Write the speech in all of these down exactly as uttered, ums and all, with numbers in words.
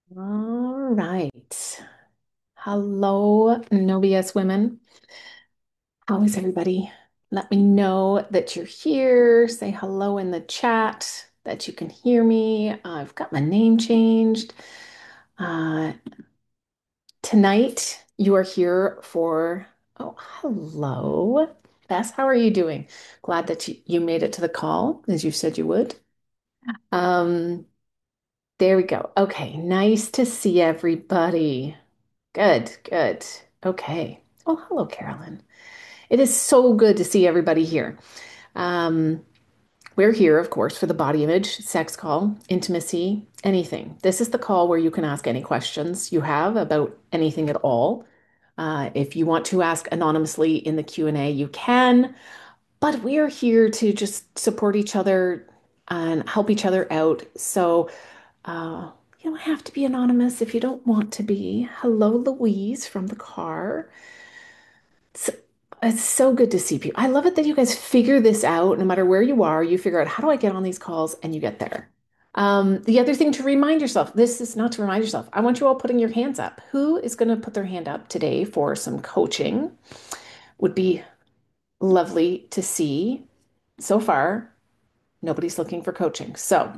All right. Hello, No B S women. How is everybody? Let me know that you're here. Say hello in the chat, that you can hear me. I've got my name changed. Uh, Tonight, you are here for, oh, hello. Bess, how are you doing? Glad that you, you made it to the call, as you said you would. Um, there we go. Okay, nice to see everybody. Good, good. Okay. Oh, hello, Carolyn. It is so good to see everybody here. Um, we're here, of course, for the body image, sex call, intimacy, anything. This is the call where you can ask any questions you have about anything at all. Uh, if you want to ask anonymously in the Q and A, you can, but we are here to just support each other and help each other out. So, uh, you don't have to be anonymous if you don't want to be. Hello, Louise from the car. It's, it's so good to see people. I love it that you guys figure this out. No matter where you are, you figure out how do I get on these calls and you get there. Um, the other thing to remind yourself, this is not to remind yourself. I want you all putting your hands up. Who is going to put their hand up today for some coaching? Would be lovely to see. So far, nobody's looking for coaching. So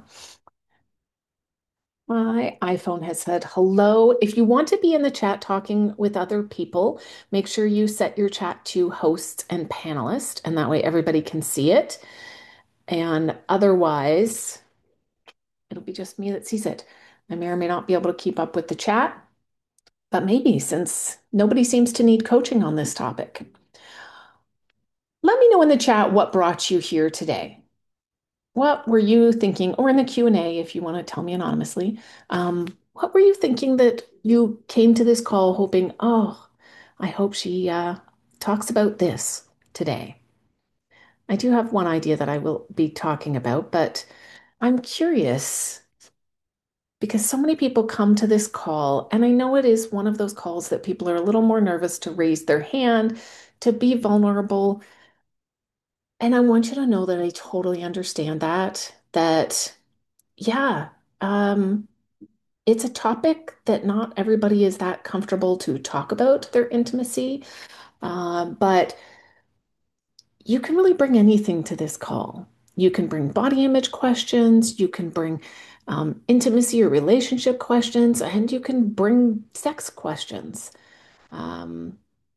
my iPhone has said hello. If you want to be in the chat talking with other people, make sure you set your chat to host and panelist, and that way everybody can see it. And otherwise, it'll be just me that sees it. I may or may not be able to keep up with the chat, but maybe since nobody seems to need coaching on this topic. Let me know in the chat what brought you here today. What were you thinking, or in the Q and A, if you want to tell me anonymously, um, what were you thinking that you came to this call hoping, oh, I hope she uh, talks about this today? I do have one idea that I will be talking about, but I'm curious because so many people come to this call, and I know it is one of those calls that people are a little more nervous to raise their hand, to be vulnerable. And I want you to know that I totally understand that, that yeah, um, it's a topic that not everybody is that comfortable to talk about their intimacy. Um, but you can really bring anything to this call. You can bring body image questions, you can bring um, intimacy or relationship questions, and you can bring sex questions. Um,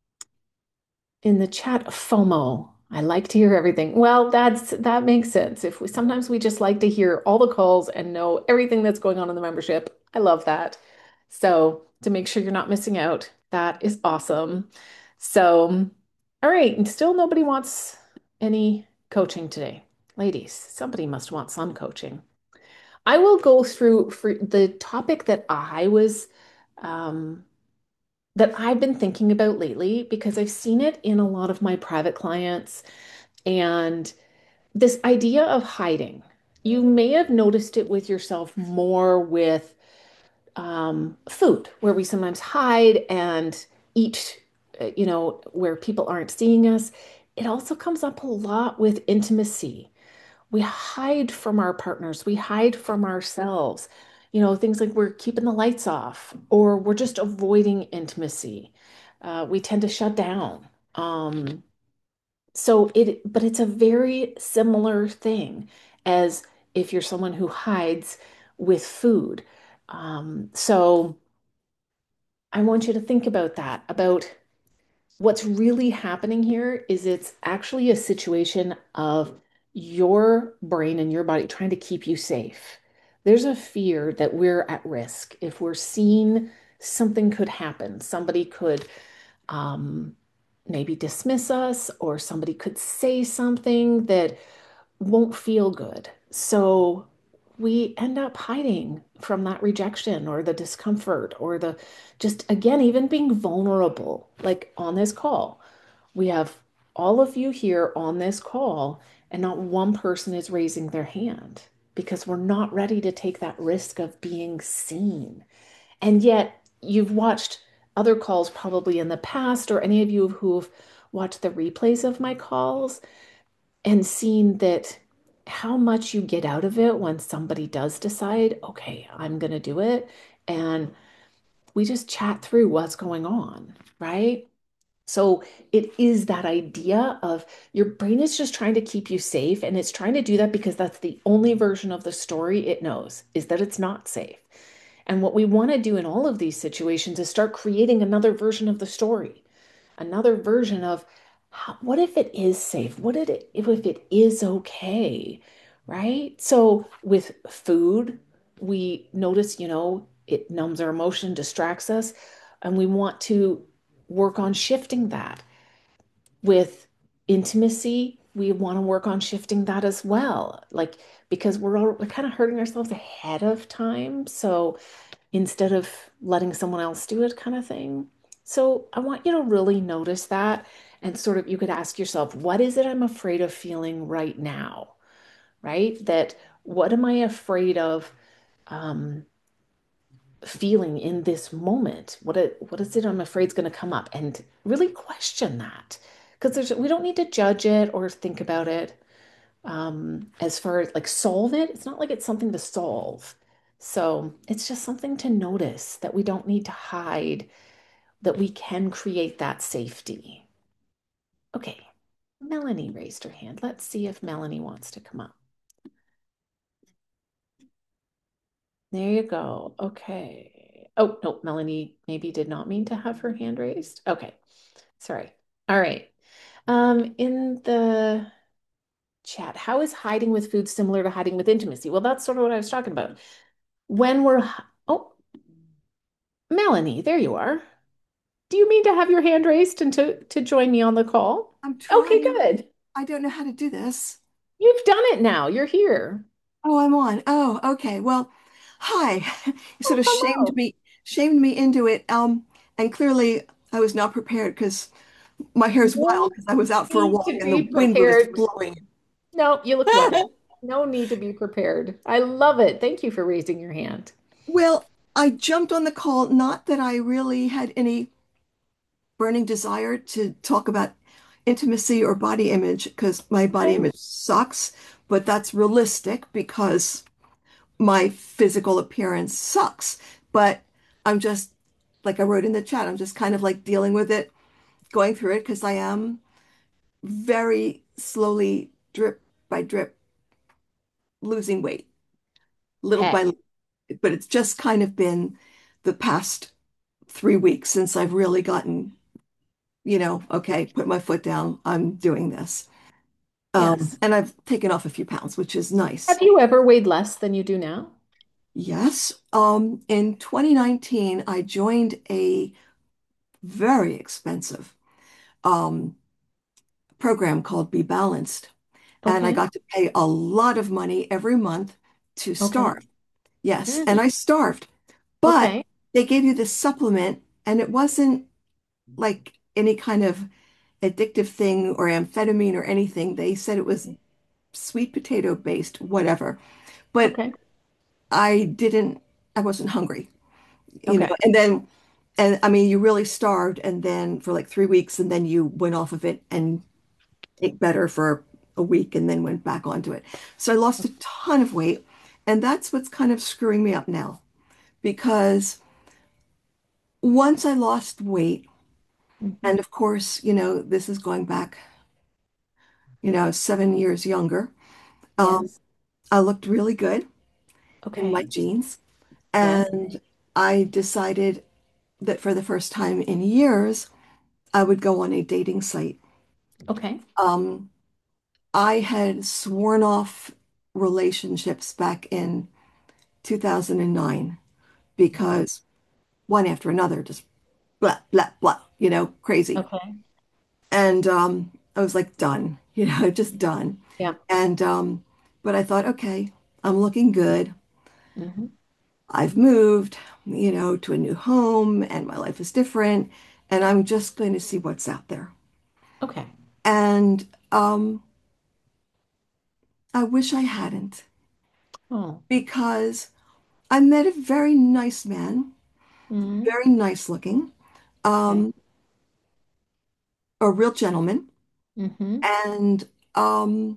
in the chat, FOMO. I like to hear everything. Well, that's that makes sense. If we sometimes we just like to hear all the calls and know everything that's going on in the membership. I love that. So to make sure you're not missing out, that is awesome. So, all right, and still nobody wants any coaching today. Ladies, somebody must want some coaching. I will go through for the topic that I was um, that I've been thinking about lately because I've seen it in a lot of my private clients and this idea of hiding. You may have noticed it with yourself more with um, food, where we sometimes hide and eat, uh, you know, where people aren't seeing us. It also comes up a lot with intimacy. We hide from our partners, we hide from ourselves. You know, things like we're keeping the lights off or we're just avoiding intimacy. Uh, we tend to shut down. Um, so it, but it's a very similar thing as if you're someone who hides with food. Um, so I want you to think about that, about what's really happening here is it's actually a situation of your brain and your body trying to keep you safe. There's a fear that we're at risk. If we're seen, something could happen. Somebody could um, maybe dismiss us, or somebody could say something that won't feel good. So we end up hiding from that rejection or the discomfort or the just, again, even being vulnerable, like on this call. We have all of you here on this call, and not one person is raising their hand because we're not ready to take that risk of being seen. And yet, you've watched other calls probably in the past, or any of you who've watched the replays of my calls and seen that how much you get out of it when somebody does decide, okay, I'm going to do it. and we just chat through what's going on, right? So it is that idea of your brain is just trying to keep you safe, and it's trying to do that because that's the only version of the story it knows is that it's not safe. And what we want to do in all of these situations is start creating another version of the story, another version of how, what if it is safe? What if it, if it is okay? Right? So with food, we notice, you know, it numbs our emotion, distracts us, and we want to work on shifting that. With intimacy, we want to work on shifting that as well. Like, because we're all, we're kind of hurting ourselves ahead of time. So instead of letting someone else do it, kind of thing. So I want you to really notice that and sort of you could ask yourself, what is it I'm afraid of feeling right now? Right? That what am I afraid of um, feeling in this moment? What it, what is it I'm afraid is going to come up? And really question that. Because there's we don't need to judge it or think about it um, as far as like solve it. It's not like it's something to solve. So it's just something to notice that we don't need to hide, that we can create that safety. Okay, Melanie raised her hand. Let's see if Melanie wants to come up. There you go. Okay. Oh, no, Melanie maybe did not mean to have her hand raised. Okay, sorry. All right. Um, in the chat, how is hiding with food similar to hiding with intimacy? Well, that's sort of what I was talking about. When we're, oh, Melanie, there you are. Do you mean to have your hand raised and to, to join me on the call? I'm Okay, trying. good. I don't know how to do this. You've done it now. You're here. Oh, I'm on. Oh, okay. Well, hi. You sort Oh, of shamed hello. me, shamed me into it. Um, and clearly I was not prepared because my hair's wild No because I was out for a need walk to and the be wind was prepared. blowing. No, you look lovely. No need to be prepared. I love it. Thank you for raising your hand. Well, I jumped on the call, not that I really had any burning desire to talk about intimacy or body image because my body Okay. image sucks, but that's realistic because my physical appearance sucks. But I'm just, like I wrote in the chat, I'm just kind of like dealing with it, going through it because I am very slowly, drip by drip, losing weight, little by Okay. little. But it's just kind of been the past three weeks since I've really gotten, you know, okay, put my foot down. I'm doing this. Um, Yes. and I've taken off a few pounds, which is Have nice. you ever weighed less than you do now? Yes. Um, in twenty nineteen, I joined a very expensive um, program called Be Balanced. And I Okay. got to pay a lot of money every month to Okay. starve. Yes. And Mm. I starved, but Okay. they gave you this supplement, and it wasn't like any kind of addictive thing or amphetamine or anything. They said it was sweet potato based, whatever. But Okay. I didn't, I wasn't hungry, you know. Okay. And then, and I mean, you really starved, and then for like three weeks, and then you went off of it and ate better for a week and then went back onto it. So I lost a ton of weight. And that's what's kind of screwing me up now because once I lost weight, Mhm. and of course, you know, this is going back, you know, seven years younger, um, Yes. I looked really good in my Okay. jeans. Yes. And I decided that for the first time in years, I would go on a dating site. Okay. Um, I had sworn off relationships back in two thousand nine because one after another, just blah, blah, blah, you know, crazy. Okay. And um, I was like, done, you know, just done. Yeah. And, um, but I thought, okay, I'm looking good. Hmm. I've moved, you know, to a new home and my life is different. And I'm just going to see what's out there. Okay. And um, I wish I hadn't Oh. because I met a very nice man, Hmm. very nice looking, Okay. um, a real gentleman. Hmm. And um,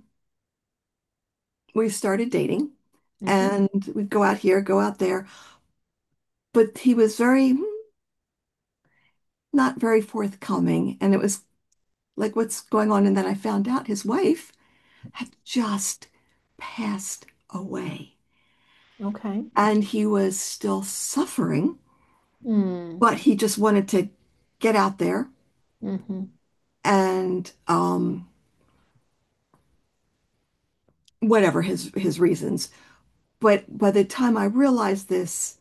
we started dating Hmm. and we'd go out here, go out there. but he was very, not very forthcoming. And it was like, what's going on? And then I found out his wife had just passed away. Okay. And he was still suffering, Mm. but he just wanted to get out there Hmm. and um, whatever his his reasons. But by the time I realized this,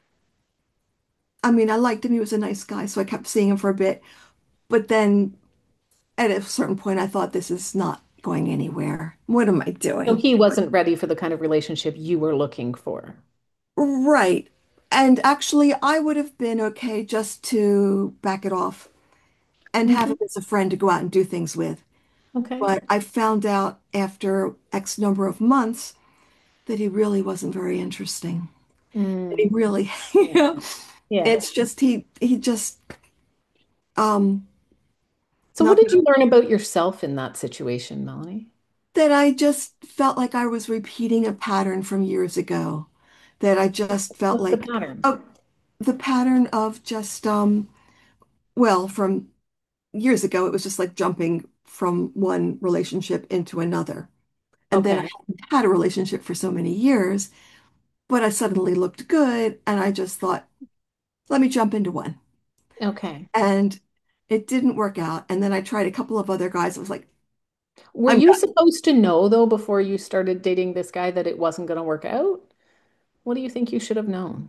I mean, I liked him. He was a nice guy, so I kept seeing him for a bit. But then at a certain point, I thought, this is not going anywhere. What am I So doing? he wasn't ready for the kind of relationship you were looking for. Right. And actually, I would have been okay just to back it off and have Hmm. him as a friend to go out and do things with. Okay. But I found out after X number of months that he really wasn't very interesting. That he Mm. really, you Yeah. know, Yeah. it's just he he just um So what not did you learn about yourself in that situation, Melanie? that I just felt like I was repeating a pattern from years ago. That I just felt What's the like, pattern? oh, the pattern of just um well, from years ago, it was just like jumping from one relationship into another. And then I Okay. hadn't had a relationship for so many years, but I suddenly looked good and I just thought, let me jump into one. Okay. And it didn't work out. And then I tried a couple of other guys. I was like, Were I'm you done. supposed to know though before you started dating this guy that it wasn't going to work out? What do you think you should have known?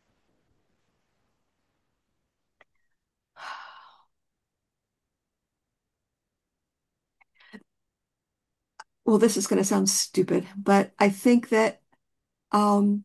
Well, this is going to sound stupid, but I think that um,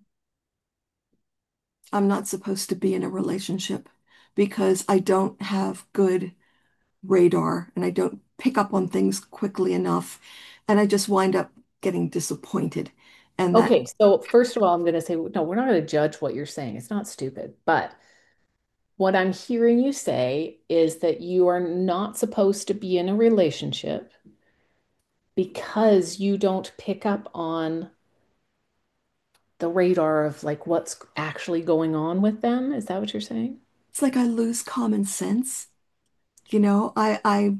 I'm not supposed to be in a relationship because I don't have good radar and I don't pick up on things quickly enough. And I just wind up getting disappointed. And that Okay, so first of all, I'm going to say, no, we're not going to judge what you're saying. It's not stupid. But what I'm hearing you say is that you are not supposed to be in a relationship because you don't pick up on the radar of like what's actually going on with them. Is that what you're saying? it's like I lose common sense. You know, I, I,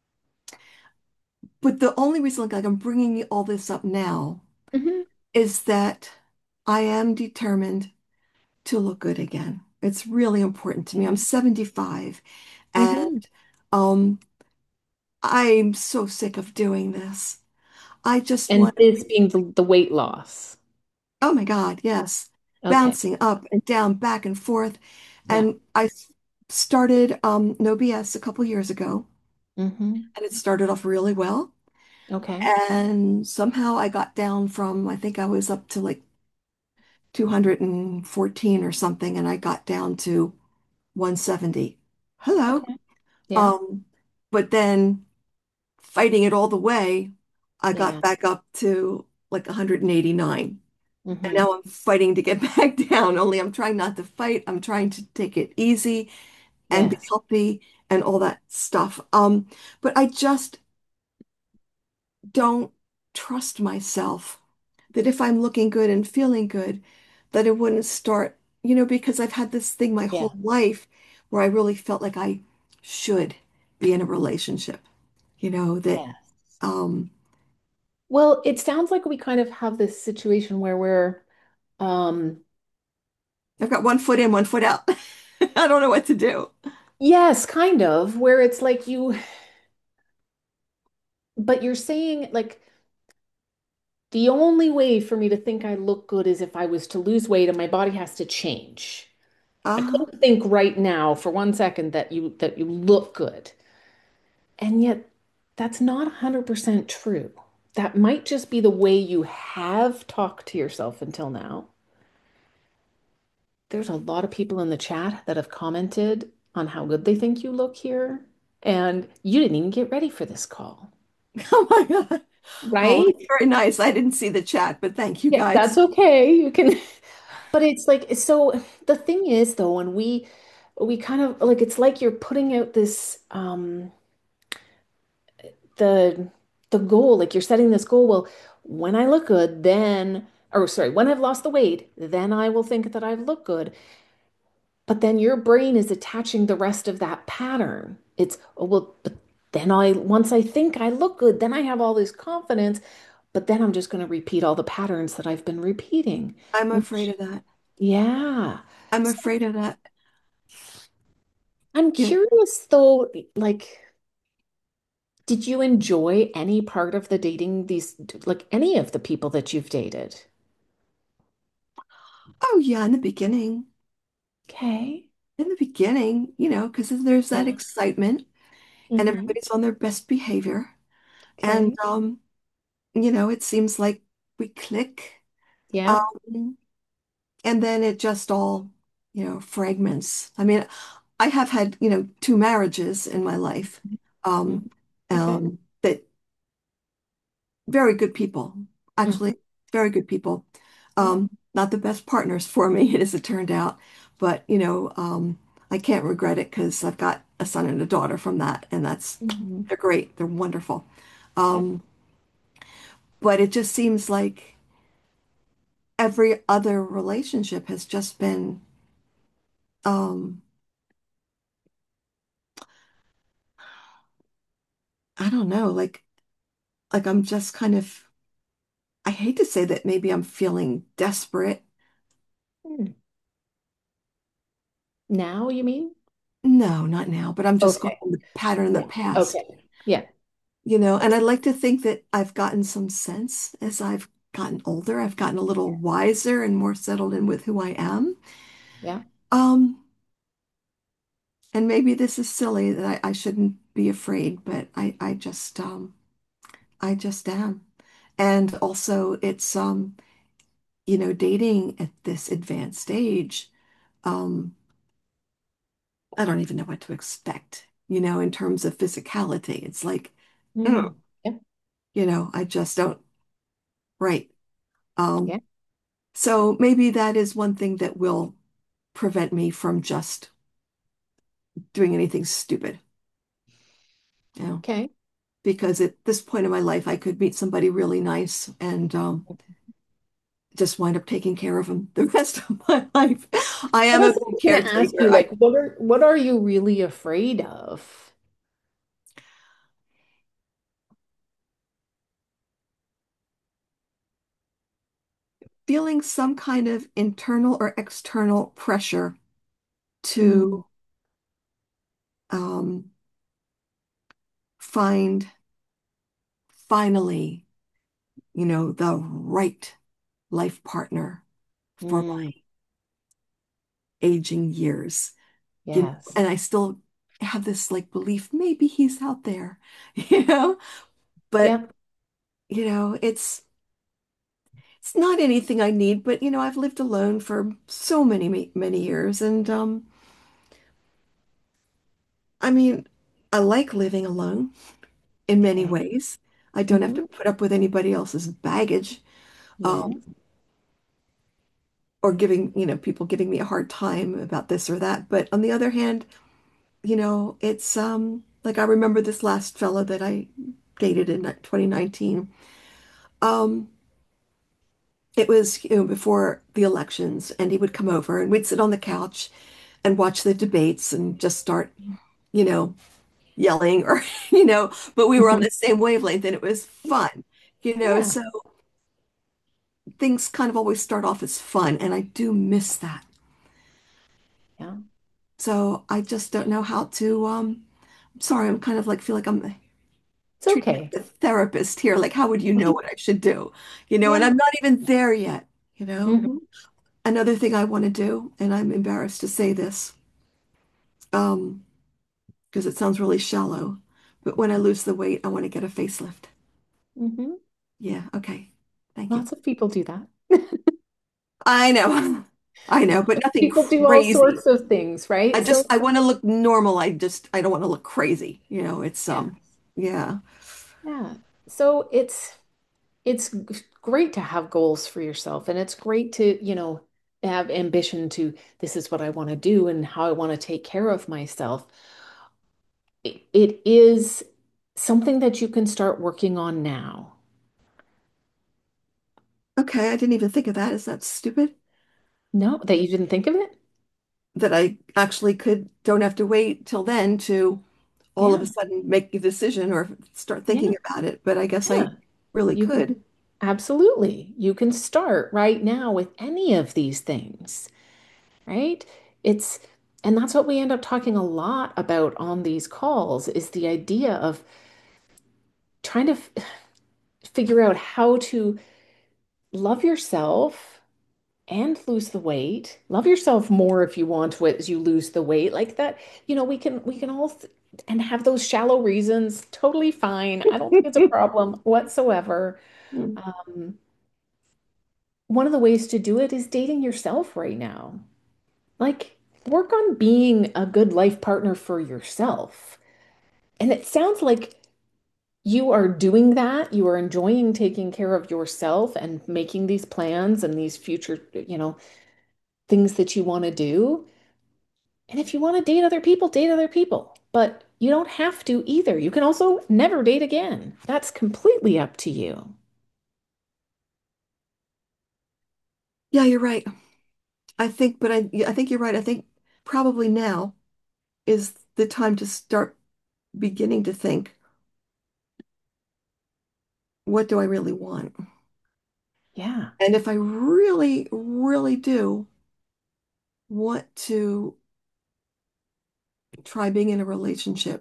but the only reason like I'm bringing all this up now Hmm. is that I am determined to look good again. It's really important to me. I'm seventy-five and Hmm. um, I'm so sick of doing this. I just And want this being the, the weight loss. Oh my God, yes. Okay. Bouncing up and down, back and forth. Yeah. And I s- started um, No B S a couple years ago, Hmm. and it started off really well. Okay. And somehow I got down from, I think I was up to like two hundred fourteen or something, and I got down to one seventy. Hello. Okay. Yeah. Um, but then fighting it all the way, I got Yeah. back up to like one hundred eighty-nine. And Hmm. now I'm fighting to get back down, only I'm trying not to fight. I'm trying to take it easy and be Yes. healthy and all that stuff. Um, but I just don't trust myself that if I'm looking good and feeling good, that it wouldn't start, you know, because I've had this thing my Yeah. whole life where I really felt like I should be in a relationship, you know, that Yes. um Well, it sounds like we kind of have this situation where we're, um, I've got one foot in, one foot out. I don't know what to do. yes, kind of, where it's like you, but you're saying like the only way for me to think I look good is if I was to lose weight and my body has to change. I Uh, couldn't think right now for one second that you that you look good. And yet that's not one hundred percent true. That might just be the way you have talked to yourself until now. There's a lot of people in the chat that have commented on how good they think you look here, and you didn't even get ready for this call, oh my God. Oh, right? that's very nice. I didn't see the chat, but thank you Yeah, that's guys. okay. You can, but it's like so the thing is though, when we we kind of like it's like you're putting out this um the the goal, like you're setting this goal, well, when I look good, then or sorry, when I've lost the weight, then I will think that I've looked good. But then your brain is attaching the rest of that pattern. It's, oh, well, but then I, once I think I look good, then I have all this confidence, but then I'm just going to repeat all the patterns that I've been repeating. I'm afraid Which, of that. yeah. I'm So afraid of that. I'm You know, curious though, like, did you enjoy any part of the dating these, like any of the people that you've dated? oh yeah, in the beginning, Okay. in the beginning, you know, because there's that Yeah. excitement and Hmm. everybody's on their best behavior. And, Okay. um, you know, it seems like we click. Yeah. Um, and then it just all, you know, fragments. I mean, I have had, you know, two marriages in my life. Mhm. Um, Okay. um, that very good people, Hmm. actually, very good people. Yeah. Um, not the best partners for me, as it turned out, but you know, um, I can't regret it because I've got a son and a daughter from that, and that's Hmm. they're great, they're wonderful. Yeah. Um, but it just seems like every other relationship has just been, um, I don't know, like like I'm just kind of, I hate to say that maybe I'm feeling desperate. Hmm. Now, you mean? No, not now, but I'm just going Okay. on the pattern in the Yeah. past. Okay. Yeah. You know, and I like to think that I've gotten some sense as I've gotten older. I've gotten a little wiser and more settled in with who I am. Yeah. Um, and maybe this is silly that I, I shouldn't be afraid, but I, I just um I just am. And also it's um, you know, dating at this advanced age, um, I don't even know what to expect, you know, in terms of physicality. It's like, ugh, Mm. Yeah. you know, I just don't, right. Um, Yeah. so maybe that is one thing that will prevent me from just doing anything stupid, you know, Okay. because at this point in my life, I could meet somebody really nice and um, just wind up taking care of them the rest of my life. I Well, am a that's what I good was going to ask caretaker. you. I Like, what are what are you really afraid of? feeling some kind of internal or external pressure Mm. to um, find finally, you know, the right life partner for Mm. my aging years. You know, Yes. and I still have this like belief maybe he's out there, you know, but Yep. you know, it's it's not anything I need, but you know, I've lived alone for so many ma- many years and um I mean, I like living alone in many Okay. ways. I don't have to Hmm. put up with anybody else's baggage, um, Yes. or giving, you know, people giving me a hard time about this or that. But on the other hand, you know, it's um like I remember this last fella that I dated in twenty nineteen. Um, it was, you know, before the elections, and he would come over and we'd sit on the couch and watch the debates and just start, you know, yelling or, you know, but we were on Hmm. the same wavelength and it was fun, you know. Yeah. So things kind of always start off as fun, and I do miss that. Yeah. So I just don't know how to, um, sorry, I'm kind of like feel like I'm It's treating okay. like the therapist here. Like, how would you know what I should do? You know, and Yeah. I'm not even there yet, you know. Hmm. Another thing I want to do, and I'm embarrassed to say this, um, because it sounds really shallow, but when I lose the weight, I want to get a facelift. Hmm. Yeah, okay. Thank you. Lots of people do that. I know. I know, but nothing People do all crazy. sorts of things, I right? just So, I want to look normal. I just I don't want to look crazy. You know, it's yeah. um yeah. Yeah. So it's it's g- great to have goals for yourself, and it's great to, you know, have ambition to this is what I want to do and how I want to take care of myself. It, it is something that you can start working on now. Okay, I didn't even think of that. Is that stupid? No, that you didn't think of it? that I actually could don't have to wait till then to all of a Yeah. sudden make a decision or start thinking Yeah. about it. But I guess I Yeah. really You can could. absolutely. You can start right now with any of these things, right? It's, and that's what we end up talking a lot about on these calls is the idea of trying to f figure out how to love yourself and lose the weight. Love yourself more if you want to as you lose the weight like that. You know, we can we can all th and have those shallow reasons. Totally fine. I don't think it's a problem whatsoever. Um, one of the ways to do it is dating yourself right now. Like, work on being a good life partner for yourself. And it sounds like you are doing that. You are enjoying taking care of yourself and making these plans and these future, you know, things that you want to do. And if you want to date other people, date other people. But you don't have to either. You can also never date again. That's completely up to you. Yeah, you're right. I think, but I, yeah, I think you're right. I think probably now is the time to start beginning to think, what do I really want? Yeah. And if I really, really do want to try being in a relationship,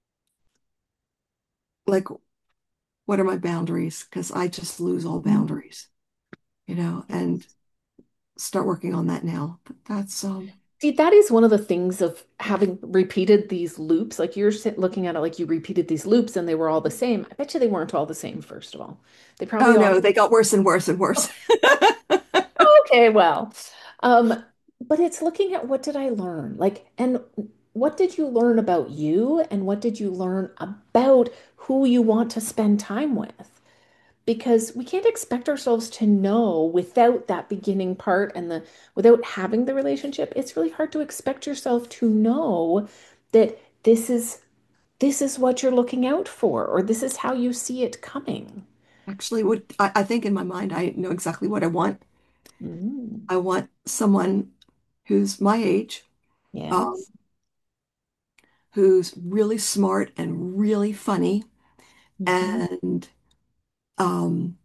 like, what are my boundaries? Because I just lose all boundaries, you know, and start working on that now. But that's, um, See, that is one of the things of having repeated these loops. Like you're sit- looking at it like you repeated these loops and they were all the same. I bet you they weren't all the same, first of all. They oh probably all. no, they got worse and worse and worse. Okay, well, um, but it's looking at what did I learn? Like, and what did you learn about you and what did you learn about who you want to spend time with? Because we can't expect ourselves to know without that beginning part and the without having the relationship. It's really hard to expect yourself to know that this is this is what you're looking out for or this is how you see it coming. Actually, what I, I think in my mind, I know exactly what I want. Mm. I want someone who's my age, um, Yes. who's really smart and really funny, Hmm. and um,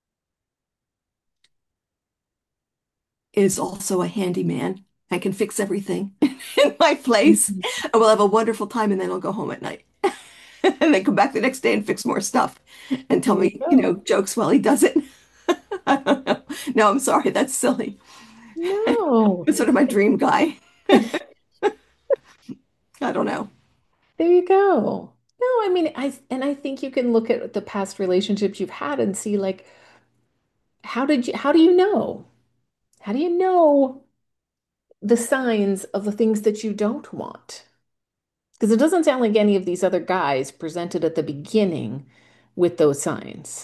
is also a handyman and can fix everything in my place. Mhm. And we'll have a wonderful time, and then I'll go home at night. And then come back the next day and fix more stuff and tell There you me, you know, go. jokes while he does it. I don't know. No, I'm sorry. That's silly. No. It's sort of my dream guy. I don't know. There you go. No, I mean, I and I think you can look at the past relationships you've had and see like how did you how do you know? How do you know the signs of the things that you don't want? Because it doesn't sound like any of these other guys presented at the beginning with those signs.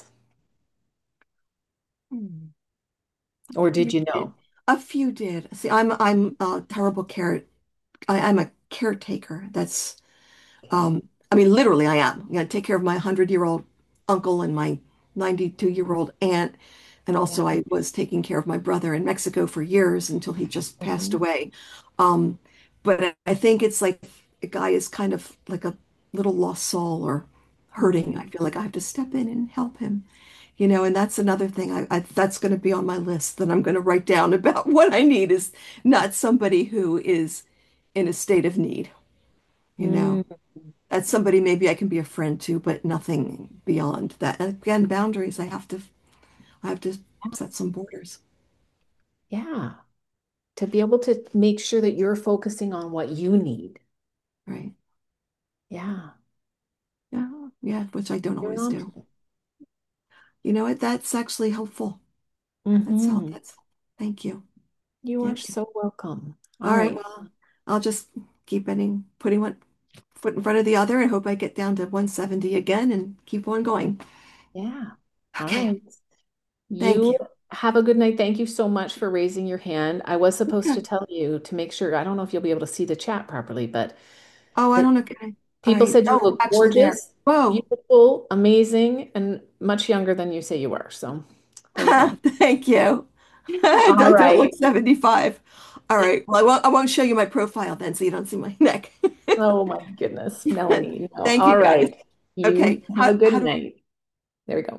Hmm. Or did You you did. know? A few did. See, I'm I'm a terrible care. I, I'm a caretaker. That's Um, I mean, literally, I am. You know, take care of my hundred-year-old uncle and my ninety-two-year-old aunt. And Yeah. also, I was taking care of my brother in Mexico for years until he just passed Mhm. away. Um, but I think it's like a guy is kind of like a little lost soul or hurting. I Mhm. feel like I have to step in and help him. You know, and that's another thing I, I that's going to be on my list that I'm going to write down about what I need is not somebody who is in a state of need, you know. Mm. That's somebody maybe I can be a friend to, but nothing beyond that. And again, boundaries. I have to I have to set some borders. Yeah. To be able to make sure that you're focusing on what you need. Right. Yeah. Yeah. Yeah, which I don't You're always on do. to You know what? That's actually helpful. it. That's help. Hmm. That's Thank you. You are Thank you. so welcome. All All right. right. Well, I'll just keep putting putting one foot in front of the other and hope I get down to one seventy again and keep on going. Yeah. All Okay. right. Thank You you. have a good night. Thank you so much for raising your hand. I was supposed Okay. to tell you to make sure, I don't know if you'll be able to see the chat properly, but Oh, I that don't know. Can I, people I said you oh, look actually there. gorgeous, Whoa. beautiful, amazing, and much younger than you say you are. So there you go. Thank you. I All don't look right. seventy-five. All right. Well, I won't, I won't show you my profile then, so you don't see my neck. Oh my goodness, Melanie. No. Thank All you guys. right. You Okay. have a How, good how do night. There we go.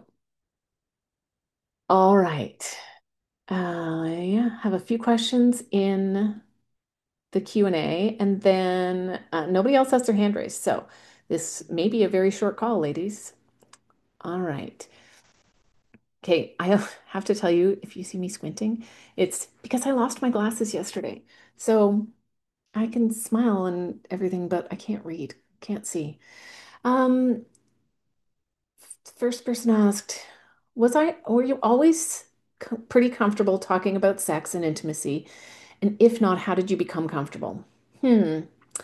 All right. I have a few questions in the Q and A, and A, and then uh, nobody else has their hand raised. So this may be a very short call, ladies. All right. Okay, I have to tell you, if you see me squinting, it's because I lost my glasses yesterday. So I can smile and everything, but I can't read, can't see. Um, First person asked, was I, were you always co pretty comfortable talking about sex and intimacy? And if not, how did you become comfortable? Hmm.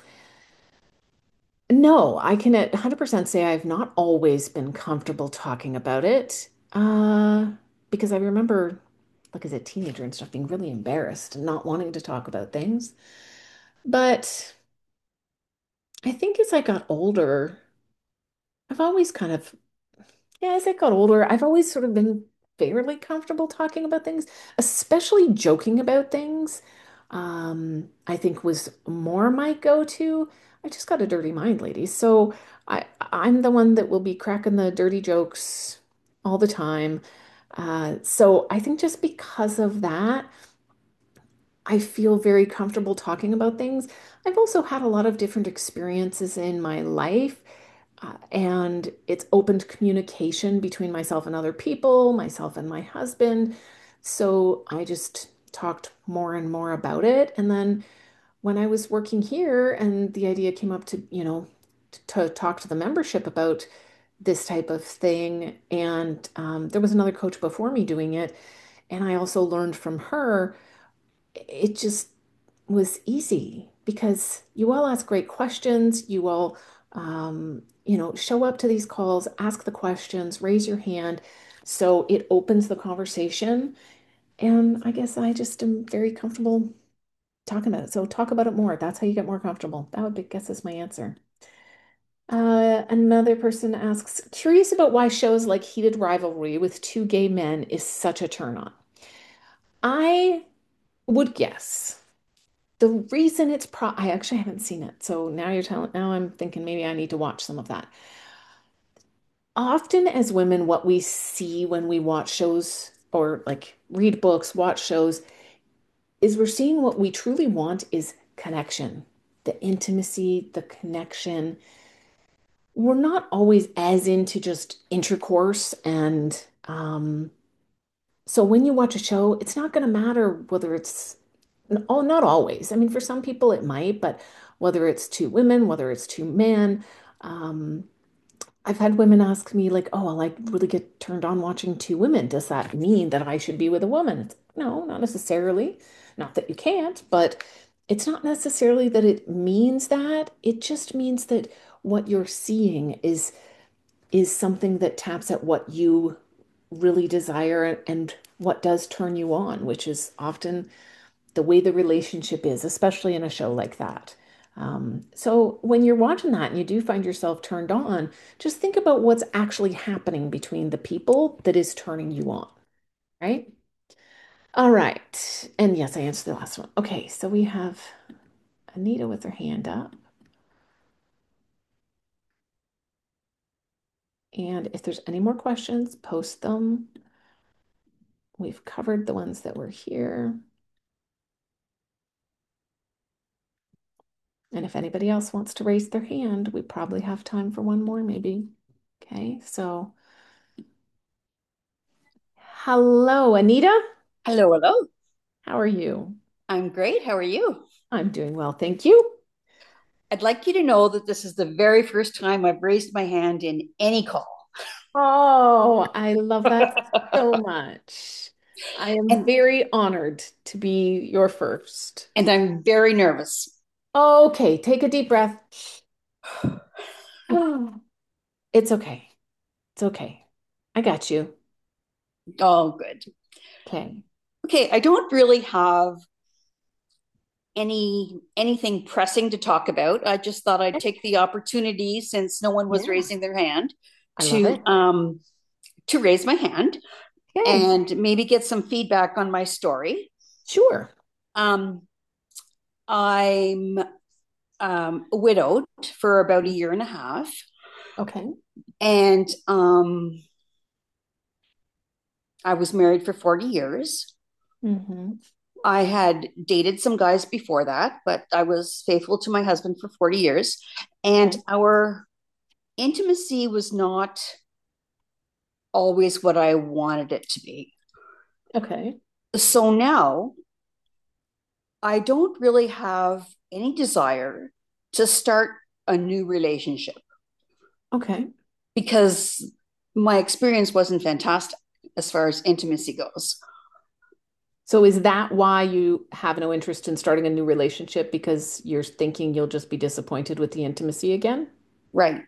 No, I can at one hundred percent say I've not always been comfortable talking about it. Uh, because I remember, like as a teenager and stuff, being really embarrassed and not wanting to talk about things. But I think as I got older, I've always kind of Yeah, as I got older, I've always sort of been fairly comfortable talking about things, especially joking about things. Um, I think was more my go-to. I just got a dirty mind, ladies. So I I'm the one that will be cracking the dirty jokes all the time. Uh, so I think just because of that, I feel very comfortable talking about things. I've also had a lot of different experiences in my life, uh, and it's opened communication between myself and other people, myself and my husband. So I just talked more and more about it. And then when I was working here and the idea came up to, you know, to talk to the membership about this type of thing, and um, there was another coach before me doing it, and I also learned from her it just was easy because you all ask great questions. You all, um, you know, show up to these calls, ask the questions, raise your hand. So it opens the conversation. And I guess I just am very comfortable talking about it. So talk about it more. That's how you get more comfortable. That would be, guess is my answer. Uh, another person asks, curious about why shows like Heated Rivalry with two gay men is such a turn on. I would guess. The reason it's pro I actually haven't seen it. So now you're telling now I'm thinking maybe I need to watch some of that. Often as women, what we see when we watch shows or like read books, watch shows, is we're seeing what we truly want is connection, the intimacy, the connection. We're not always as into just intercourse and um so when you watch a show, it's not going to matter whether it's, oh, not always. I mean, for some people it might, but whether it's two women, whether it's two men, um, I've had women ask me like, "Oh, well, I really get turned on watching two women. Does that mean that I should be with a woman?" It's, no, not necessarily. Not that you can't, but it's not necessarily that it means that. It just means that what you're seeing is is something that taps at what you really desire and what does turn you on, which is often the way the relationship is, especially in a show like that. Um, so when you're watching that and you do find yourself turned on, just think about what's actually happening between the people that is turning you on, right? All right. And yes, I answered the last one. Okay, so we have Anita with her hand up. And if there's any more questions, post them. We've covered the ones that were here. And if anybody else wants to raise their hand, we probably have time for one more, maybe. Okay, so hello, Anita. Hello, hello. How are you? I'm great. How are you? I'm doing well, thank you. I'd like you to know that this is the very first time I've raised my hand in any call. Oh, I love that so much. I am And very honored to be your first. and I'm very nervous. Okay, take a deep breath. It's okay. It's okay. I got you. Oh, good. Okay. Okay, I don't really have any anything pressing to talk about. I just thought I'd take the opportunity, since no one was Yeah, raising their hand, I love to it. um to raise my hand Okay, and maybe get some feedback on my story. sure. Um I'm um, widowed for about a year and a half, Okay. and um, I was married for forty years. Mm-hmm. I had dated some guys before that, but I was faithful to my husband for forty years. And Okay. our intimacy was not always what I wanted it to be. Okay. So now I don't really have any desire to start a new relationship Okay. because my experience wasn't fantastic as far as intimacy goes. So is that why you have no interest in starting a new relationship because you're thinking you'll just be disappointed with the intimacy again? Right.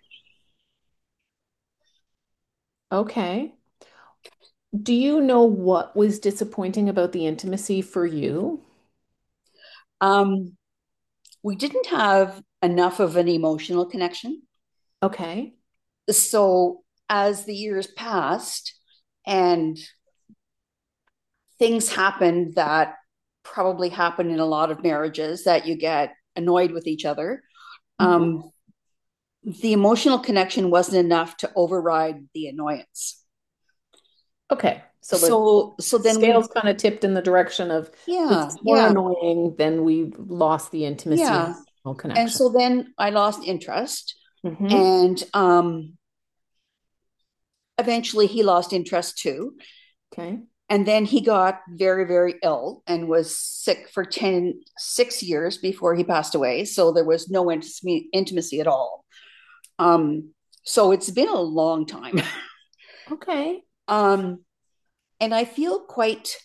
Okay. Do you know what was disappointing about the intimacy for you? Um, we didn't have enough of an emotional connection. Okay. So as the years passed and things happened that probably happen in a lot of marriages that you get annoyed with each other, Mhm. um, the emotional connection wasn't enough to override the annoyance. Okay. So the So so then we scales kind of tipped in the direction of this yeah, is more yeah, annoying than we lost the intimacy and yeah. emotional And connection. so then I lost interest, Hmm. and um eventually he lost interest too. Okay. And then he got very, very ill and was sick for ten six years before he passed away. So there was no intimacy, intimacy at all. Um, so it's been a long time. Okay. um, and I feel quite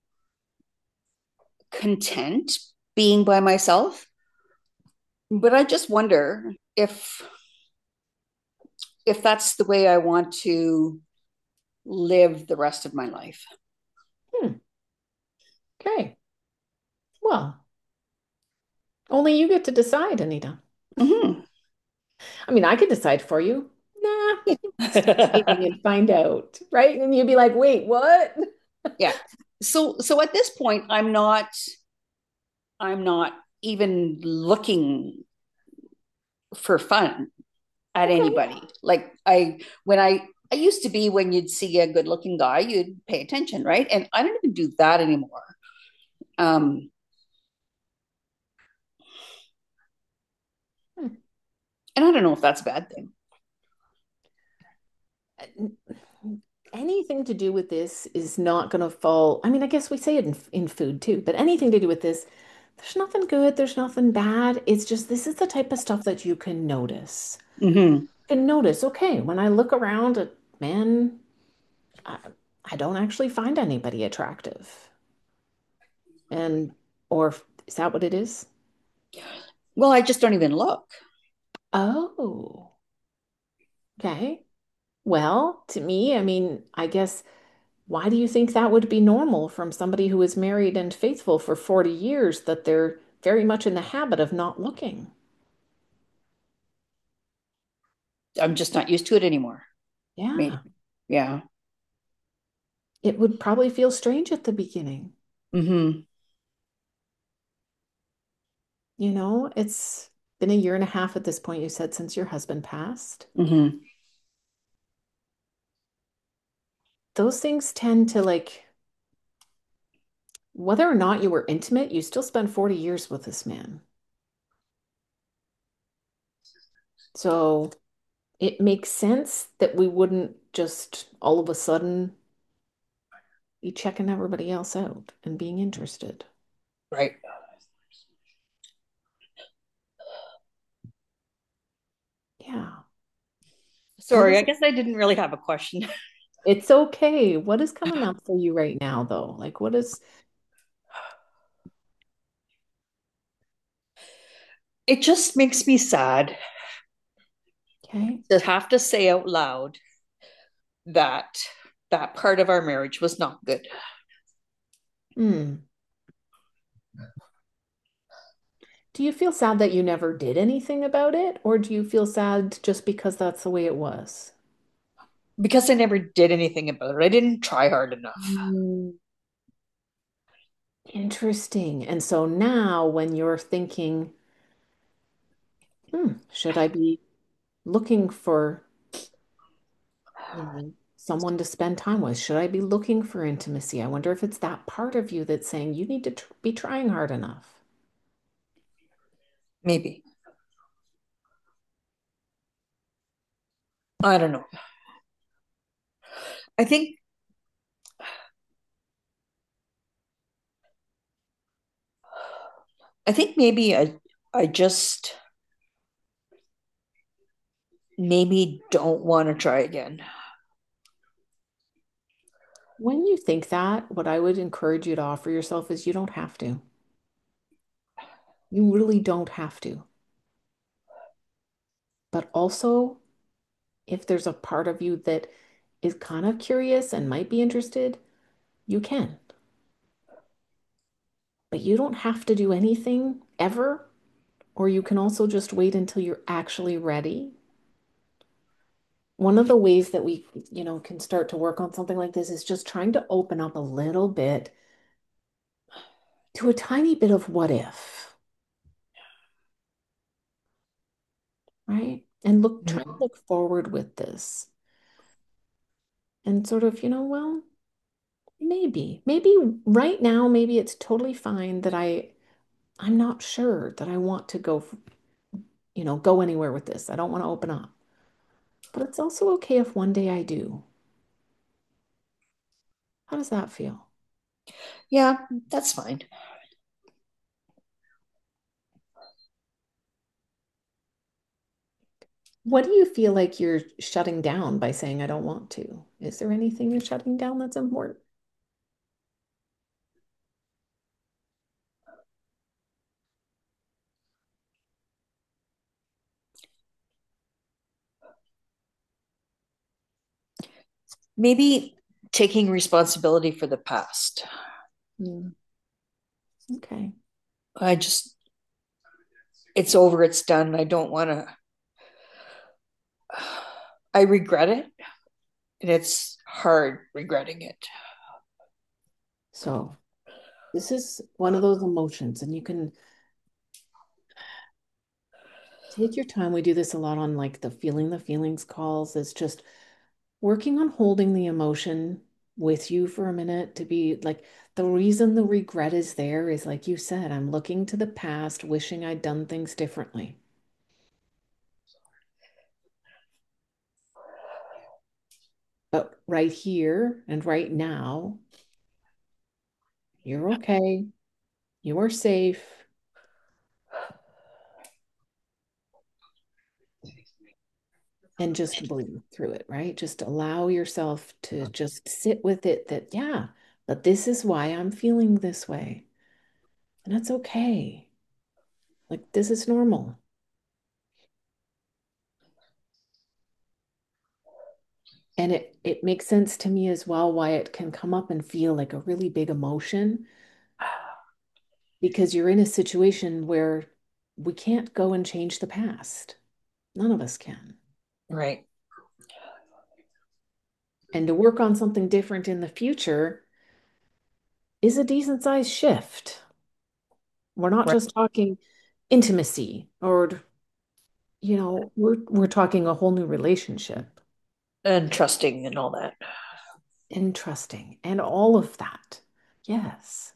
content being by myself. But I just wonder if if that's the way I want to live the rest of my life. Hmm. Okay. Well, only you get to decide, Anita. Mm-hmm. I mean, I could decide for you. Nah, start dating and find out, right? And you'd be like, wait, what? Yeah. So so at this point, I'm not I'm not even looking for fun at Okay. anybody. Like I when I I used to be when you'd see a good looking guy, you'd pay attention, right? And I don't even do that anymore. Um, Hmm. and I don't know if that's a bad thing. Anything to do with this is not going to fall. I mean, I guess we say it in, in food too, but anything to do with this, there's nothing good, there's nothing bad. It's just this is the type of stuff that you can notice. Mm-hmm. You can notice, okay, when I look around at men, I, I don't actually find anybody attractive. And, or is that what it is? Well, I just don't even look. Oh, okay. Well, to me, I mean, I guess why do you think that would be normal from somebody who is married and faithful for forty years that they're very much in the habit of not looking? I'm just not used to it anymore. Maybe. Yeah, Yeah. it would probably feel strange at the beginning. Mm-hmm. You know, it's been a year and a half at this point, you said, since your husband passed. Mm-hmm. Those things tend to like, whether or not you were intimate, you still spent forty years with this man. So it makes sense that we wouldn't just all of a sudden be checking everybody else out and being interested. Right. Yeah. What Sorry, I is guess I didn't really have a question. it's okay. What is coming up for you right now, though? Like, what is It just makes me sad okay? to have to say out loud that that part of our marriage was not good. Hmm. Do you feel sad that you never did anything about it, or do you feel sad just because that's the way it was? Because I never did anything about it. I didn't try hard enough. Mm. Interesting. And so now when you're thinking, hmm, should I be looking for, you know, someone to spend time with? Should I be looking for intimacy? I wonder if it's that part of you that's saying you need to tr be trying hard enough. Maybe. I don't know. I think I think maybe I I just maybe don't want to try again. When you think that, what I would encourage you to offer yourself is you don't have to. You really don't have to. But also, if there's a part of you that is kind of curious and might be interested, you can. But you don't have to do anything ever, or you can also just wait until you're actually ready. One of the ways that we, you know, can start to work on something like this is just trying to open up a little bit to a tiny bit of what if, right? And look, try to Mhm. look forward with this and sort of, you know, well, maybe, maybe right now, maybe it's totally fine that I, I'm not sure that I want to go, you know, go anywhere with this. I don't want to open up. But it's also okay if one day I do. How does that feel? Yeah, that's fine. What do you feel like you're shutting down by saying I don't want to? Is there anything you're shutting down that's important? Maybe taking responsibility for the past. Mm, okay. I just it's over, it's done. I don't want to I regret it, and it's hard regretting it. So this is one of those emotions, and you can take your time. We do this a lot on like the feeling the feelings calls. It's just working on holding the emotion with you for a minute to be like the reason the regret is there is like you said, I'm looking to the past, wishing I'd done things differently. But right here and right now, you're okay. You are safe. And just breathe through it, right? Just allow yourself to just sit with it that, yeah, but this is why I'm feeling this way. And that's okay. Like, this is normal. And it, it makes sense to me as well why it can come up and feel like a really big emotion because you're in a situation where we can't go and change the past. None of us can. Right. And to work on something different in the future is a decent sized shift. We're not Right. just talking intimacy or, you know, we're we're talking a whole new relationship And trusting and all that. and trusting and all of that. Yes.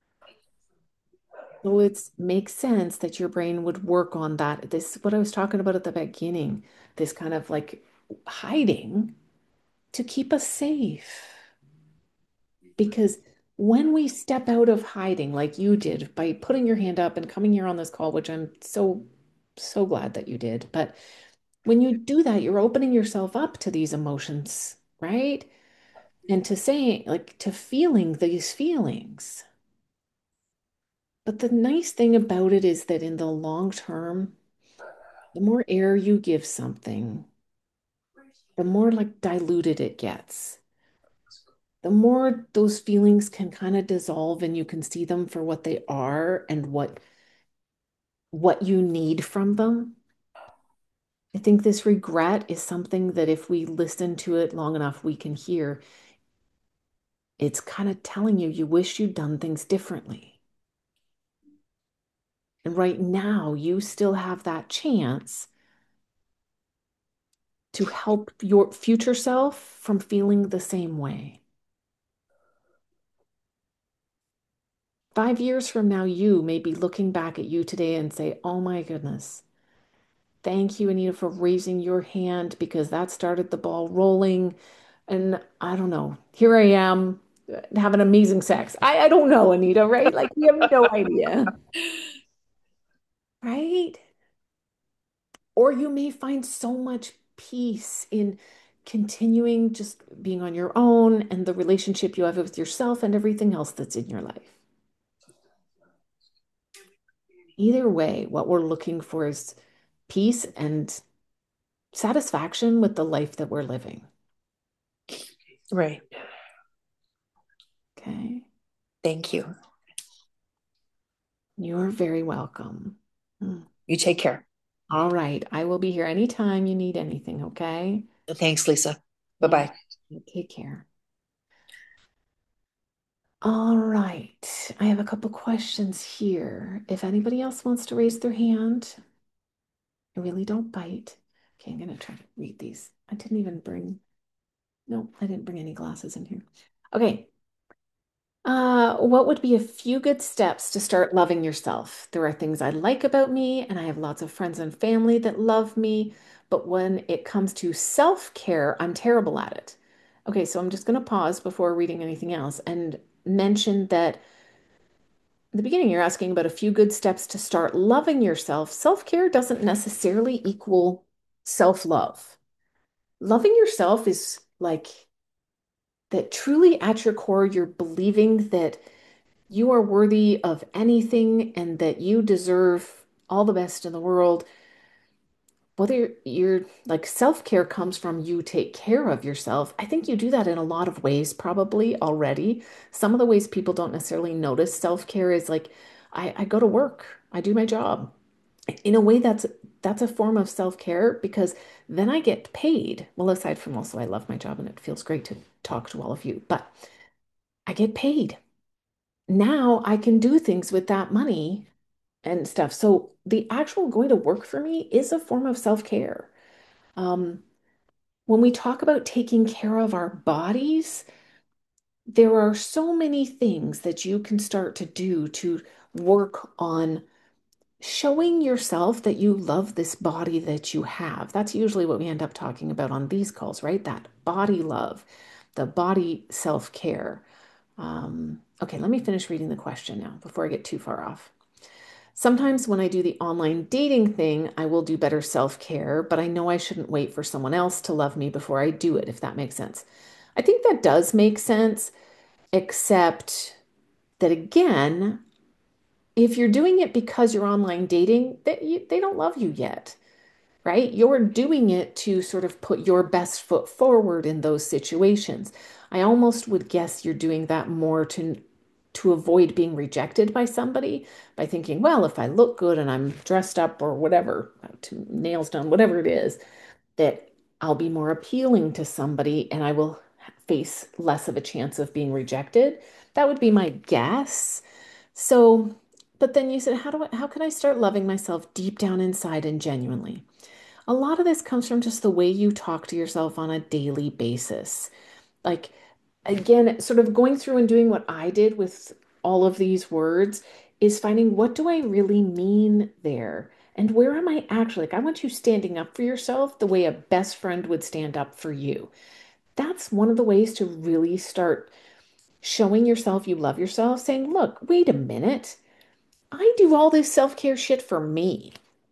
So it makes sense that your brain would work on that. This is what I was talking about at the beginning, this kind of like hiding to keep us safe. Because when we step out of hiding, like you did by putting your hand up and coming here on this call, which I'm so, so glad that you did, but when you do that, you're opening yourself up to these emotions, right? And to saying, like, to feeling these feelings. But the nice thing about it is that in the long term, the more air you give something, the more like diluted it gets. The more those feelings can kind of dissolve and you can see them for what they are and what what you need from them. I think this regret is something that if we listen to it long enough, we can hear It's kind of telling you you wish you'd done things differently. And right now, you still have that chance to help your future self from feeling the same way. Five years from now, you may be looking back at you today and say, oh my goodness, thank you, Anita, for raising your hand because that started the ball rolling. And I don't know, here I am uh, having amazing sex. I, I don't know, Anita, right? Like, we have no idea, right? Or you may find so much peace in continuing just being on your own and the relationship you have with yourself and everything else that's in your life. Either way, what we're looking for is peace and satisfaction with the life that we're living. Right. Okay. Thank you. You're very welcome. Hmm. You take care. All right. I will be here anytime you need anything, okay? Thanks, Lisa. Yeah. Bye-bye. Take care. All right. I have a couple questions here. If anybody else wants to raise their hand, I really don't bite. Okay, I'm gonna try to read these. I didn't even bring, no, I didn't bring any glasses in here. Okay. Uh, what would be a few good steps to start loving yourself? There are things I like about me, and I have lots of friends and family that love me, but when it comes to self-care, I'm terrible at it. Okay, so I'm just going to pause before reading anything else and mention that in the beginning, you're asking about a few good steps to start loving yourself. Self-care doesn't necessarily equal self-love. Loving yourself is like that truly at your core, you're believing that you are worthy of anything and that you deserve all the best in the world. Whether you're, you're like self-care comes from you take care of yourself. I think you do that in a lot of ways, probably already. Some of the ways people don't necessarily notice self-care is like, I, I go to work, I do my job. In a way, that's that's a form of self-care because then I get paid. Well, aside from also I love my job and it feels great to talk to all of you, but I get paid. Now I can do things with that money and stuff. So the actual going to work for me is a form of self-care. Um, when we talk about taking care of our bodies, there are so many things that you can start to do to work on showing yourself that you love this body that you have. That's usually what we end up talking about on these calls, right? That body love, the body self-care. Um, okay, let me finish reading the question now before I get too far off. Sometimes when I do the online dating thing, I will do better self-care, but I know I shouldn't wait for someone else to love me before I do it, if that makes sense. I think that does make sense, except that again, if you're doing it because you're online dating, they, you, they don't love you yet, right? You're doing it to sort of put your best foot forward in those situations. I almost would guess you're doing that more to to avoid being rejected by somebody by thinking, well, if I look good and I'm dressed up or whatever, to nails done, whatever it is, that I'll be more appealing to somebody and I will face less of a chance of being rejected. That would be my guess. So, but then you said, how do I, how can I start loving myself deep down inside and genuinely? A lot of this comes from just the way you talk to yourself on a daily basis. Like, again, sort of going through and doing what I did with all of these words is finding what do I really mean there? And where am I actually? Like, I want you standing up for yourself the way a best friend would stand up for you. That's one of the ways to really start showing yourself you love yourself, saying, look, wait a minute. I do all this self-care shit for me.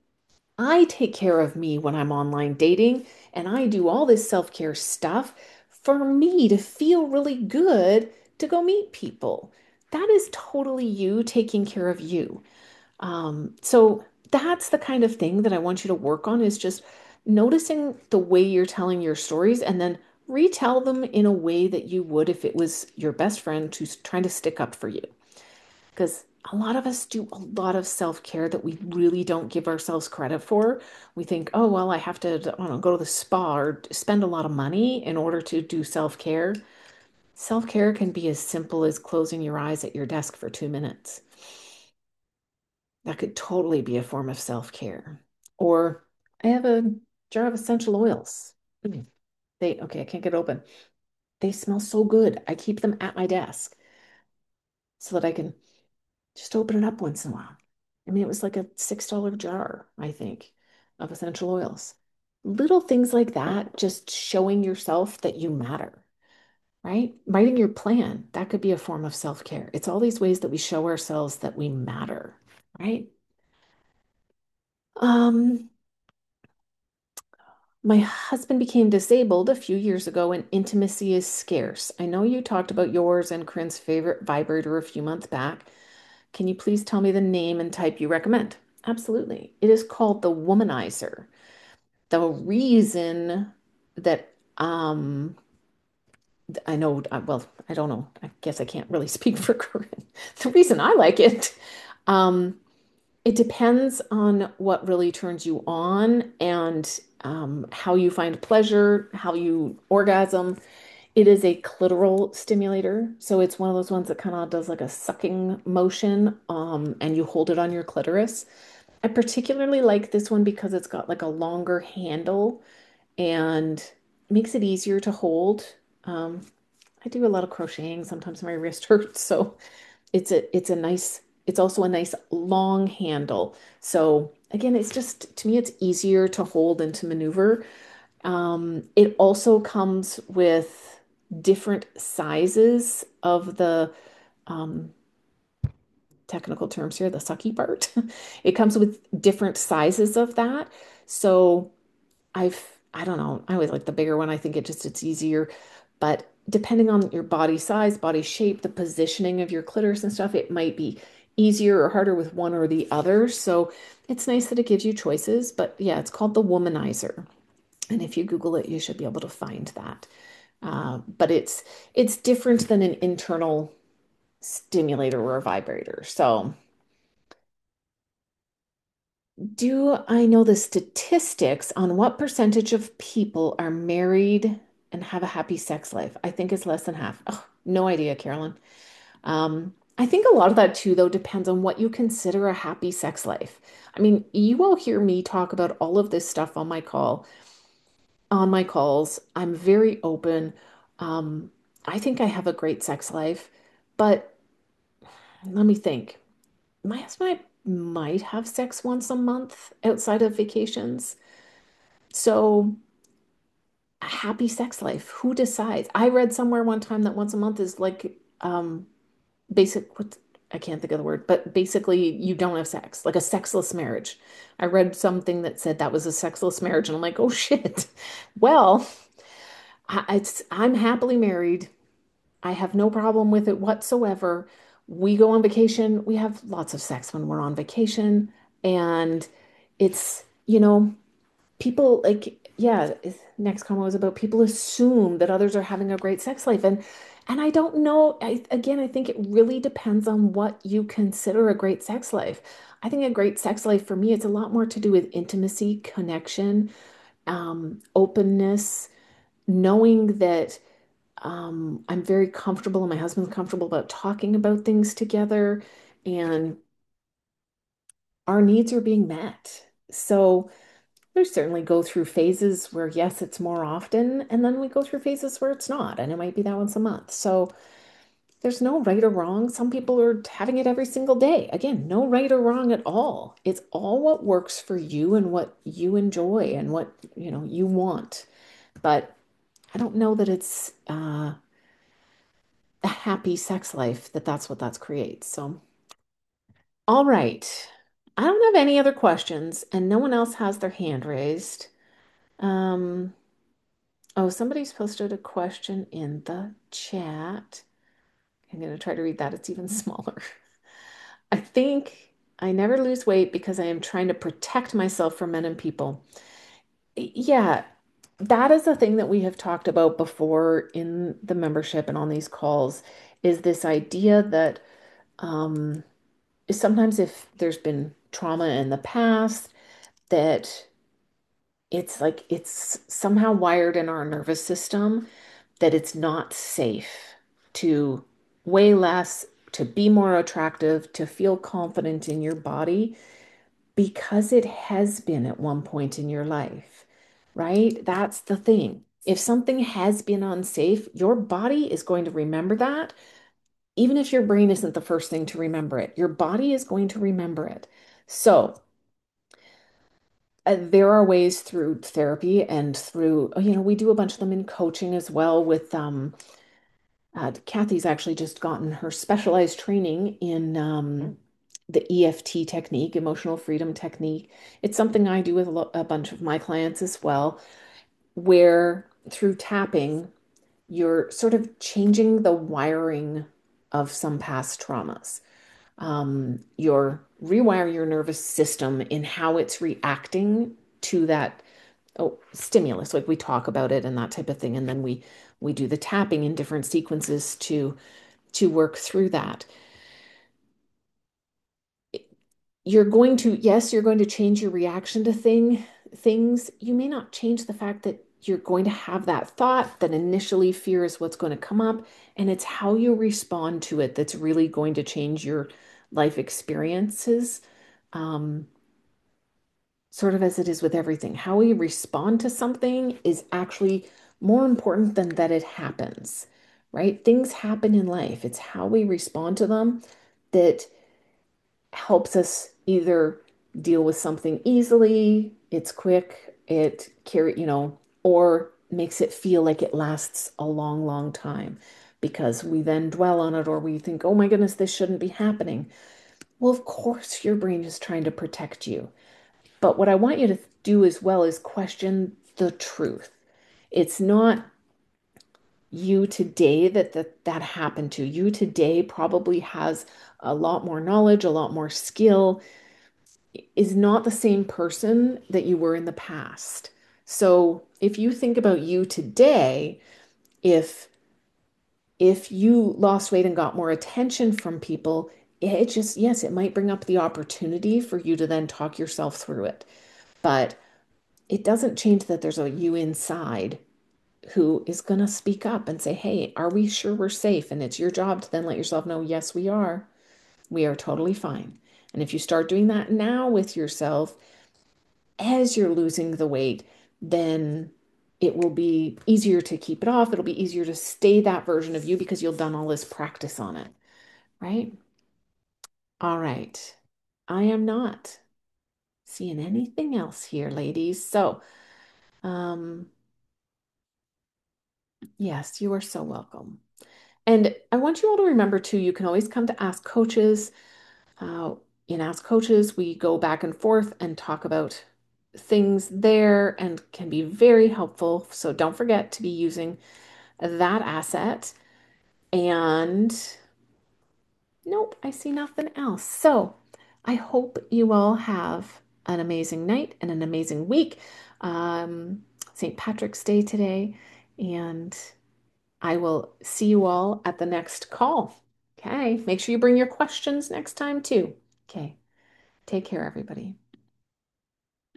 I take care of me when I'm online dating, and I do all this self-care stuff for me to feel really good to go meet people. That is totally you taking care of you. Um, so that's the kind of thing that I want you to work on is just noticing the way you're telling your stories and then retell them in a way that you would if it was your best friend who's trying to stick up for you. Because a lot of us do a lot of self-care that we really don't give ourselves credit for. We think, oh, well, I have to, I don't know, go to the spa or spend a lot of money in order to do self-care. Self-care can be as simple as closing your eyes at your desk for two minutes. That could totally be a form of self-care. Or I have a jar of essential oils. Mm. They, okay, I can't get open. They smell so good. I keep them at my desk so that I can just open it up once in a while. I mean, it was like a six dollars jar, I think, of essential oils. Little things like that, just showing yourself that you matter, right? Writing your plan, that could be a form of self-care. It's all these ways that we show ourselves that we matter, right? Um, my husband became disabled a few years ago and intimacy is scarce. I know you talked about yours and Corinne's favorite vibrator a few months back. Can you please tell me the name and type you recommend? Absolutely. It is called the Womanizer. The reason that um I know, uh, well, I don't know. I guess I can't really speak for Corinne. The reason I like it, um, it depends on what really turns you on and um, how you find pleasure, how you orgasm. It is a clitoral stimulator. So it's one of those ones that kind of does like a sucking motion, um, and you hold it on your clitoris. I particularly like this one because it's got like a longer handle and makes it easier to hold. Um, I do a lot of crocheting. Sometimes my wrist hurts, so it's a it's a nice it's also a nice long handle. So again, it's just to me it's easier to hold and to maneuver. Um, it also comes with different sizes of the um, technical terms here, the sucky part. It comes with different sizes of that. So I've, I don't know, I always like the bigger one. I think it just, it's easier. But depending on your body size, body shape, the positioning of your clitoris and stuff, it might be easier or harder with one or the other. So it's nice that it gives you choices. But yeah, it's called the Womanizer. And if you Google it, you should be able to find that. Uh, but it's it's different than an internal stimulator or a vibrator. So do I know the statistics on what percentage of people are married and have a happy sex life? I think it's less than half. Oh, no idea, Carolyn. Um, I think a lot of that too, though, depends on what you consider a happy sex life. I mean, you will hear me talk about all of this stuff on my call, on my calls. I'm very open. Um, I think I have a great sex life, but let me think. My husband and I might have sex once a month outside of vacations. So, a happy sex life, who decides? I read somewhere one time that once a month is like um basic what I can't think of the word, but basically you don't have sex, like a sexless marriage. I read something that said that was a sexless marriage, and I'm like, oh shit. Well, I, it's I'm happily married. I have no problem with it whatsoever. We go on vacation. We have lots of sex when we're on vacation, and it's, you know, people like yeah next comment was about people assume that others are having a great sex life and and I don't know. I, again, I think it really depends on what you consider a great sex life. I think a great sex life for me, it's a lot more to do with intimacy, connection, um, openness, knowing that um, I'm very comfortable and my husband's comfortable about talking about things together and our needs are being met. So we certainly go through phases where, yes, it's more often, and then we go through phases where it's not, and it might be that once a month. So there's no right or wrong. Some people are having it every single day. Again, no right or wrong at all. It's all what works for you and what you enjoy and what, you know, you want. But I don't know that it's uh, a happy sex life that that's what that creates. So, all right. I don't have any other questions, and no one else has their hand raised. Um, Oh, somebody's posted a question in the chat. I'm going to try to read that. It's even smaller. I think I never lose weight because I am trying to protect myself from men and people. Yeah, that is a thing that we have talked about before in the membership and on these calls is this idea that um, sometimes if there's been trauma in the past, that it's like it's somehow wired in our nervous system that it's not safe. to weigh less, to be more attractive, to feel confident in your body because it has been at one point in your life, right? That's the thing. If something has been unsafe, your body is going to remember that. Even if your brain isn't the first thing to remember it, your body is going to remember it. So, uh, there are ways through therapy and through, oh, you know, we do a bunch of them in coaching as well with um uh, Kathy's actually just gotten her specialized training in um the E F T technique, emotional freedom technique. It's something I do with a, lo- a bunch of my clients as well, where through tapping, you're sort of changing the wiring of some past traumas. Um, you're rewire your nervous system in how it's reacting to that oh, stimulus. Like we talk about it and that type of thing, and then we we do the tapping in different sequences to to work through that. You're going to, yes, you're going to change your reaction to thing things. You may not change the fact that you're going to have that thought that initially fear is what's going to come up, and it's how you respond to it that's really going to change your life experiences. Um, Sort of as it is with everything, how we respond to something is actually more important than that it happens, right? Things happen in life. It's how we respond to them that helps us either deal with something easily, it's quick, it carry, you know, or makes it feel like it lasts a long, long time because we then dwell on it or we think, oh my goodness, this shouldn't be happening. Well, of course, your brain is trying to protect you. But what I want you to do as well is question the truth. It's not you today that that, that happened to. You today probably has a lot more knowledge, a lot more skill, is not the same person that you were in the past. So if you think about you today, if if you lost weight and got more attention from people, it just, yes, it might bring up the opportunity for you to then talk yourself through it. But it doesn't change that there's a you inside who is going to speak up and say, hey, are we sure we're safe? And it's your job to then let yourself know, yes, we are. We are totally fine. And if you start doing that now with yourself as you're losing the weight, then it will be easier to keep it off. It'll be easier to stay that version of you because you'll done all this practice on it, right? All right. I am not seeing anything else here, ladies. So, um, yes, you are so welcome. And I want you all to remember too, you can always come to Ask Coaches. Uh, in Ask Coaches, we go back and forth and talk about things there and can be very helpful. So don't forget to be using that asset. And nope, I see nothing else. So I hope you all have an amazing night and an amazing week. Um, Saint Patrick's Day today. And I will see you all at the next call. Okay. Make sure you bring your questions next time too. Okay. Take care, everybody.